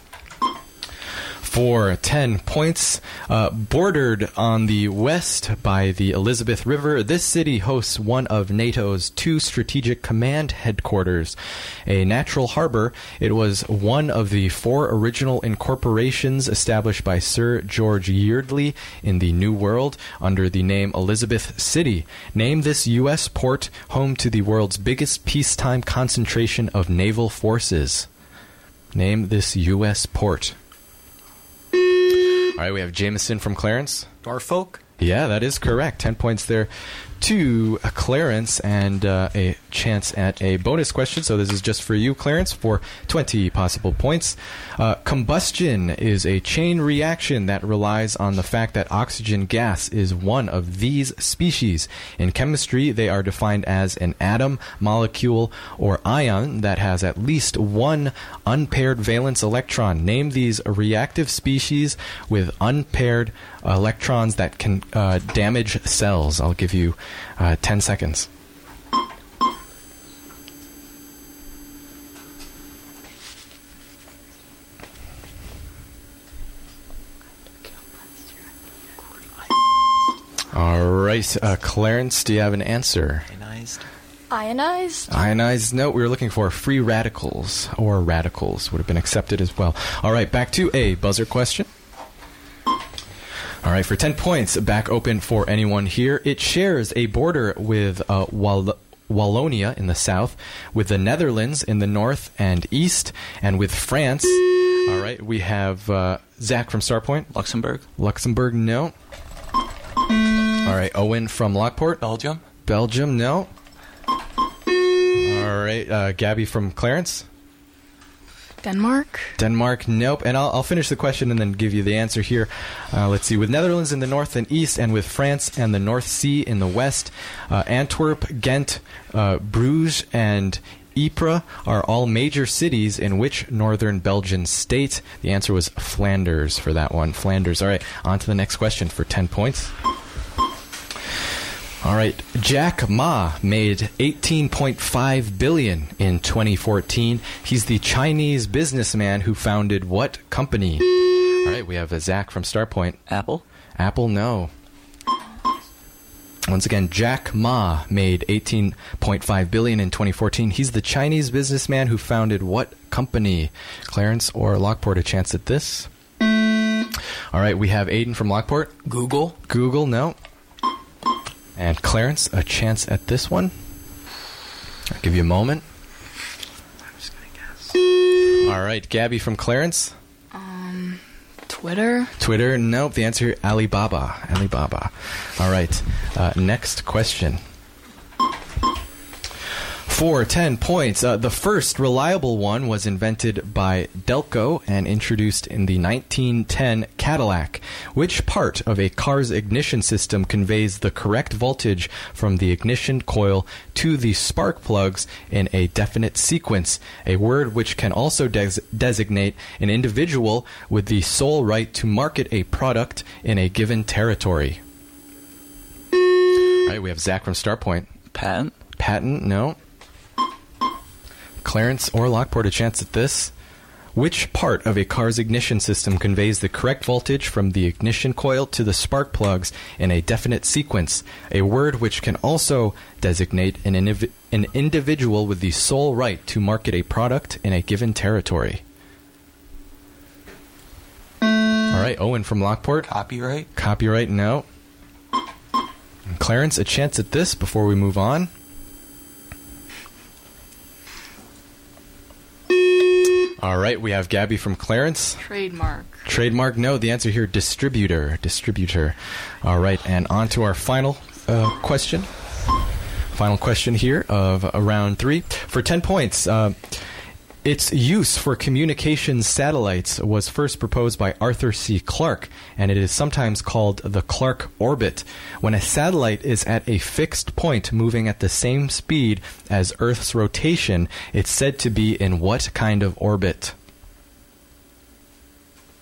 For ten points, uh, bordered on the west by the Elizabeth River, this city hosts one of NATO's two strategic command headquarters. A natural harbor, it was one of the four original incorporations established by Sir George Yeardley in the New World under the name Elizabeth City. Name this U S port home to the world's biggest peacetime concentration of naval forces. Name this U S port. All right, we have Jameson from Clarence. Norfolk? Yeah, that is correct. Ten points there to Clarence, and uh, a chance at a bonus question. So this is just for you, Clarence, for twenty possible points. Uh, combustion is a chain reaction that relies on the fact that oxygen gas is one of these species. In chemistry, they are defined as an atom, molecule, or ion that has at least one unpaired valence electron. Name these reactive species with unpaired electrons that can uh, damage cells. I'll give you uh, ten seconds. All right, uh, Clarence, do you have an answer? Ionized. Ionized? Ionized, no, we were looking for free radicals, or radicals would have been accepted as well. All right, back to a buzzer question. All right, for ten points, back open for anyone here. It shares a border with uh, Wall- Wallonia in the south, with the Netherlands in the north and east, and with France. All right, we have uh, Zach from Starpoint. Luxembourg. Luxembourg, no. All right, Owen from Lockport. Belgium. Belgium, no. All right, uh, Gabby from Clarence. Denmark? Denmark, nope. And I'll, I'll finish the question and then give you the answer here. Uh, let's see. With Netherlands in the north and east, and with France and the North Sea in the west, uh, Antwerp, Ghent, uh, Bruges, and Ypres are all major cities in which northern Belgian state? The answer was Flanders for that one. Flanders. All right, on to the next question for ten points. All right, Jack Ma made eighteen point five billion dollars in twenty fourteen. He's the Chinese businessman who founded what company? All right, we have a Zach from Starpoint. Apple? Apple, no. Once again, Jack Ma made eighteen point five billion dollars in twenty fourteen. He's the Chinese businessman who founded what company? Clarence or Lockport, a chance at this? All right, we have Aiden from Lockport. Google? Google, no. And Clarence, a chance at this one. I'll give you a moment. I'm just going to guess. All right, Gabby from Clarence. Um, Twitter? Twitter, nope. The answer, Alibaba. Alibaba. All right, uh, next question. For ten points, uh, the first reliable one was invented by Delco and introduced in the nineteen ten Cadillac. Which part of a car's ignition system conveys the correct voltage from the ignition coil to the spark plugs in a definite sequence? A word which can also des- designate an individual with the sole right to market a product in a given territory. All right, we have Zach from Starpoint. Patent? Patent, no. Clarence or Lockport, a chance at this. Which part of a car's ignition system conveys the correct voltage from the ignition coil to the spark plugs in a definite sequence? A word which can also designate an, indiv- an individual with the sole right to market a product in a given territory. All right, Owen from Lockport. Copyright? Copyright, no. And Clarence, a chance at this before we move on. All right, we have Gabby from Clarence. Trademark. Trademark, no. The answer here, distributor. Distributor. All right, and on to our final uh, question. Final question here of uh, round three. For ten points, uh, its use for communications satellites was first proposed by Arthur C. Clarke, and it is sometimes called the Clarke orbit. When a satellite is at a fixed point moving at the same speed as Earth's rotation, it's said to be in what kind of orbit?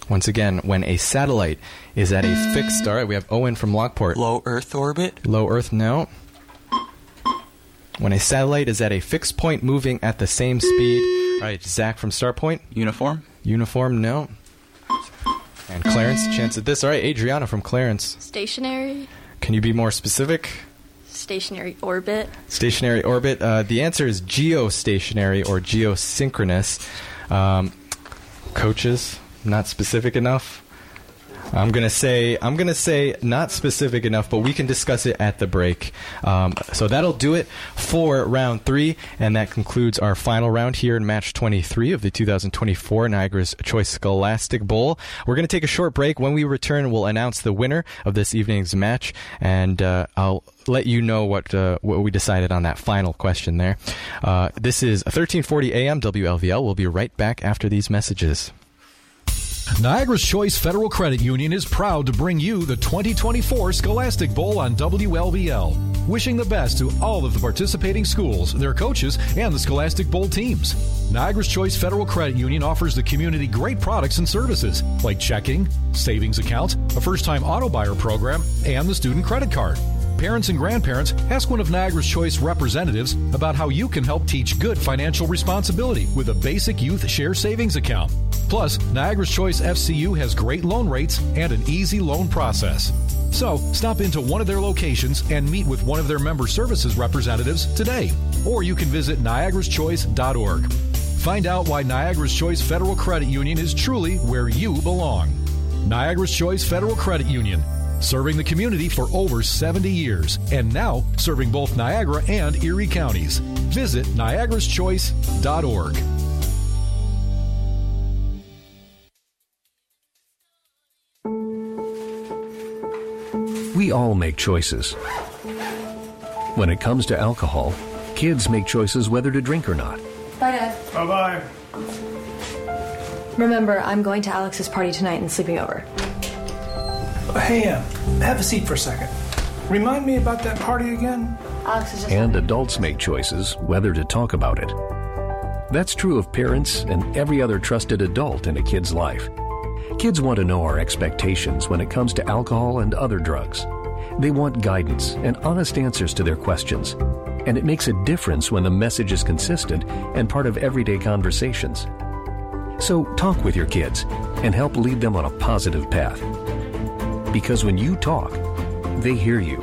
Once again, when a satellite is at a fixed... All right, we have Owen from Lockport. Low Earth orbit? Low Earth, no. When a satellite is at a fixed point moving at the same speed. All right, Zach from Starpoint. Uniform? Uniform, no. And Clarence, chance at this. All right, Adriana from Clarence. Stationary. Can you be more specific? Stationary orbit. Stationary orbit. Uh, the answer is geostationary or geosynchronous. Um, coaches, not specific enough. I'm gonna say I'm gonna say not specific enough, but we can discuss it at the break. Um, so that'll do it for round three, and that concludes our final round here in match twenty-three of the two thousand twenty-four Niagara's Choice Scholastic Bowl. We're gonna take a short break. When we return, we'll announce the winner of this evening's match, and uh, I'll let you know what uh, what we decided on that final question there. Uh, this is thirteen forty A M W L V L. We'll be right back after these messages. Niagara's Choice Federal Credit Union is proud to bring you the twenty twenty-four Scholastic Bowl on W L V L. Wishing the best to all of the participating schools, their coaches, and the Scholastic Bowl teams. Niagara's Choice Federal Credit Union offers the community great products and services like checking, savings accounts, a first-time auto buyer program, and the student credit card. Parents and grandparents, ask one of Niagara's Choice representatives about how you can help teach good financial responsibility with a basic youth share savings account. Plus, Niagara's Choice F C U has great loan rates and an easy loan process. So, stop into one of their locations and meet with one of their member services representatives today. Or you can visit niagaras choice dot org. Find out why Niagara's Choice Federal Credit Union is truly where you belong. Niagara's Choice Federal Credit Union. Serving the community for over seventy years, and now serving both Niagara and Erie counties. Visit niagaras choice dot org. We all make choices. When it comes to alcohol, kids make choices whether to drink or not. Bye, Dad. Bye-bye. Remember, I'm going to Alex's party tonight and sleeping over. Hey, uh, have a seat for a second. Remind me about that party again? Alex is just... And adults make choices whether to talk about it. That's true of parents and every other trusted adult in a kid's life. Kids want to know our expectations when it comes to alcohol and other drugs. They want guidance and honest answers to their questions. And it makes a difference when the message is consistent and part of everyday conversations. So talk with your kids and help lead them on a positive path. Because when you talk, they hear you.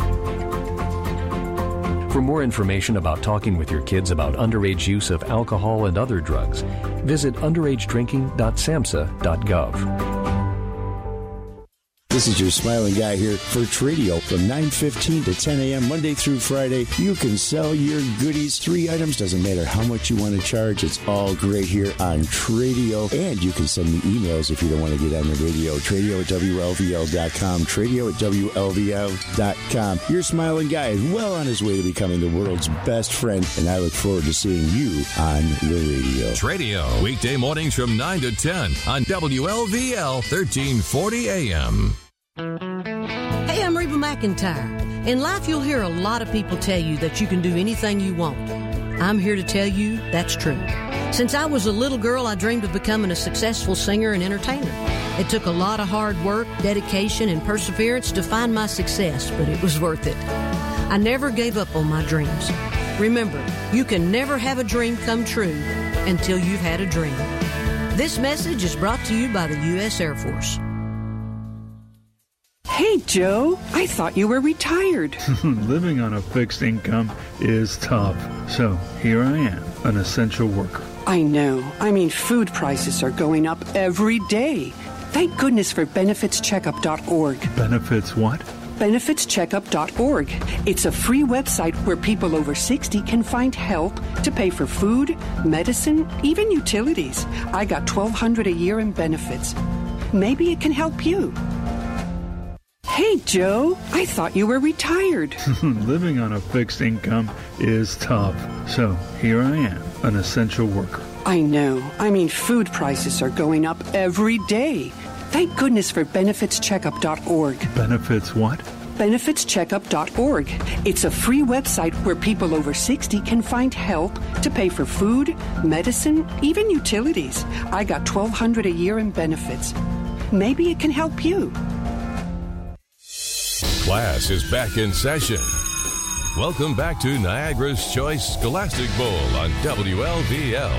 For more information about talking with your kids about underage use of alcohol and other drugs, visit underage drinking dot samhsa dot gov. This is your smiling guy here for Tradio from nine fifteen to ten a.m. Monday through Friday. You can sell your goodies. Three items. Doesn't matter how much you want to charge. It's all great here on Tradio. And you can send me emails if you don't want to get on the radio. Tradio at W L V L dot com. Tradio at W L V L dot com. Your smiling guy is well on his way to becoming the world's best friend. And I look forward to seeing you on the radio. Tradio. Weekday mornings from nine to ten on W L V L thirteen forty A M. Hey, I'm Reba McEntire. In life, you'll hear a lot of people tell you that you can do anything you want. I'm here to tell you that's true. Since I was a little girl, I dreamed of becoming a successful singer and entertainer. It took a lot of hard work, dedication, and perseverance to find my success, but it was worth it. I never gave up on my dreams. Remember, you can never have a dream come true until you've had a dream. This message is brought to you by the U S Air Force. Hey, Joe, I thought you were retired. Living on a fixed income is tough. So here I am, an essential worker. I know. I mean, food prices are going up every day. Thank goodness for benefits checkup dot org. Benefits what? benefits checkup dot org. It's a free website where people over sixty can find help to pay for food, medicine, even utilities. I got twelve hundred dollars a year in benefits. Maybe it can help you. Hey, Joe, I thought you were retired. Living on a fixed income is tough. So here I am, an essential worker. I know. I mean, food prices are going up every day. Thank goodness for benefits checkup dot org. Benefits what? benefits checkup dot org. It's a free website where people over sixty can find help to pay for food, medicine, even utilities. I got twelve hundred dollars a year in benefits. Maybe it can help you. Class is back in session. Welcome back to Niagara's Choice Scholastic Bowl on W L V L.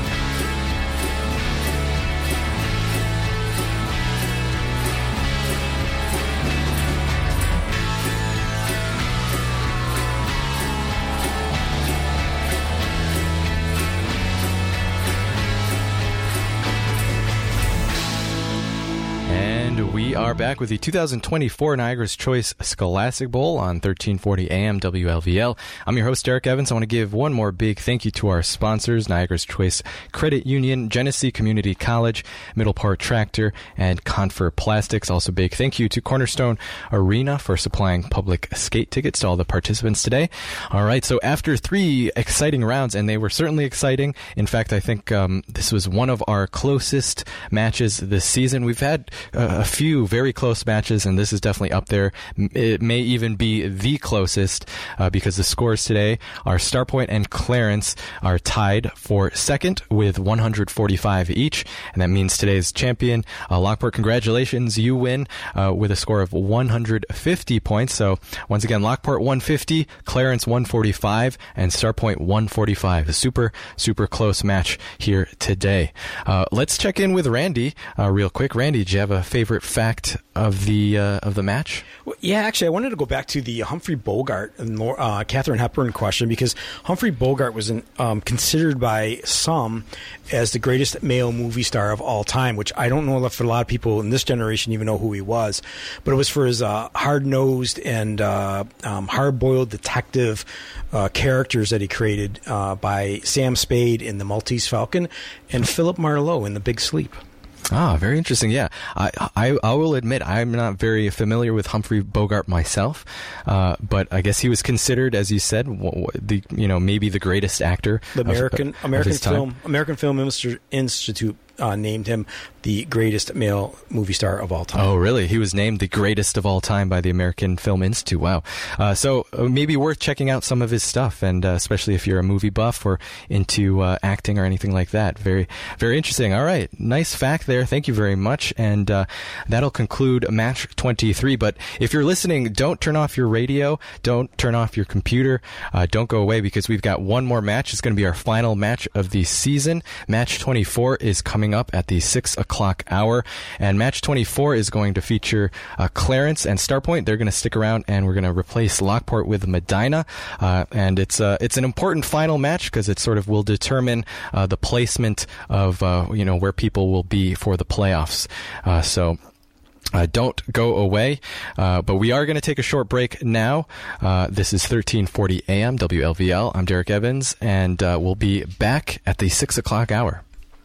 We are back with the two thousand twenty-four Niagara's Choice Scholastic Bowl on thirteen forty A M W L V L. I'm your host, Derek Evans. I want to give one more big thank you to our sponsors, Niagara's Choice Credit Union, Genesee Community College, Middleport Tractor, and Confer Plastics. Also, big thank you to Cornerstone Arena for supplying public skate tickets to all the participants today. All right, so after three exciting rounds, and they were certainly exciting. In fact, I think um, this was one of our closest matches this season. We've had uh, a few very close matches, and this is definitely up there. It may even be the closest uh, because the scores today are Starpoint and Clarence are tied for second with one hundred forty-five each, and that means today's champion, uh, Lockport, congratulations, you win uh, with a score of one hundred fifty points. So once again, Lockport one hundred fifty, Clarence one hundred forty-five, and Starpoint one hundred forty-five. A super, super close match here today. Uh, let's check in with Randy uh, real quick. Randy, do you have a favorite fact of the uh, of the match? Well, yeah, actually, I wanted to go back to the Humphrey Bogart and uh, Katharine Hepburn question, because Humphrey Bogart was an, um, considered by some as the greatest male movie star of all time, which I don't know if a lot of people in this generation even know who he was, but it was for his uh, hard-nosed and uh, um, hard-boiled detective uh, characters that he created uh, by Sam Spade in The Maltese Falcon and Philip Marlowe in The Big Sleep. Ah, very interesting. Yeah, I, I I will admit I'm not very familiar with Humphrey Bogart myself, uh, but I guess he was considered, as you said, w- w- the you know maybe the greatest actor. The American of, American of his time. Film American Film Institute uh, named him the greatest male movie star of all time. Oh, really? He was named the greatest of all time by the American Film Institute. Wow. Uh, so uh, maybe worth checking out some of his stuff, and uh, especially if you're a movie buff or into uh, acting or anything like that. Very, very interesting. All right. Nice fact there. Thank you very much. And uh, that'll conclude match twenty-three. But if you're listening, don't turn off your radio. Don't turn off your computer. Uh, don't go away, because we've got one more match. It's going to be our final match of the season. Match twenty-four is coming up at the six o'clock hour. And match twenty-four is going to feature uh, Clarence and Starpoint. They're going to stick around, and we're going to replace Lockport with Medina. Uh, and it's uh, it's an important final match, because it sort of will determine uh, the placement of uh, you know where people will be for the playoffs. Uh, so. Uh, don't go away, uh, but we are going to take a short break now. Uh, this is thirteen forty A M W L V L. I'm Derek Evans, and uh, we'll be back at the six o'clock hour.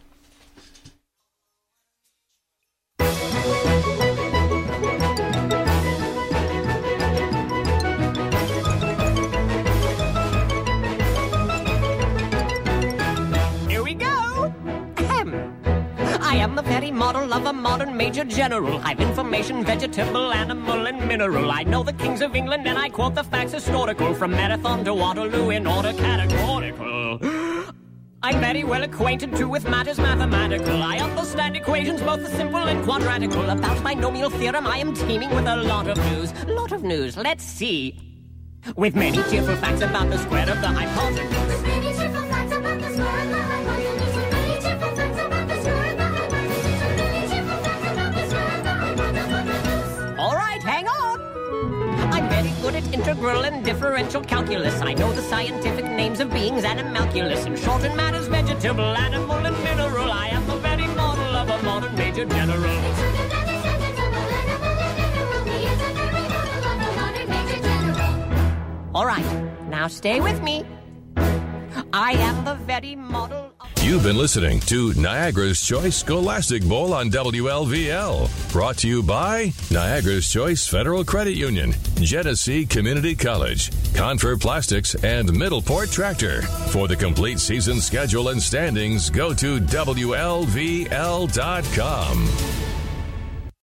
I am the very model of a modern major general. I've information, vegetable, animal, and mineral. I know the kings of England, and I quote the facts historical, from Marathon to Waterloo in order categorical. I'm very well acquainted, too, with matters mathematical. I understand equations, both the simple and quadratical. About binomial theorem, I am teeming with a lot of news. Lot of news, let's see. With many cheerful facts about the square of the hypotenuse. With many cheerful facts about the square of the hypotenuse. With many cheerful facts about the square of the hypotenuse. With many cheerful facts about the square of the hypotenuse. All right, hang on. I'm very good at integral and differential calculus. I know the scientific names of beings and animalculus. In short, in matters vegetable, animal, and mineral, I am the very model of a modern major general. All right, now stay with me. I am the very model of... You've been listening to Niagara's Choice Scholastic Bowl on W L V L. Brought to you by Niagara's Choice Federal Credit Union, Genesee Community College, Confer Plastics, and Middleport Tractor. For the complete season schedule and standings, go to W L V L dot com.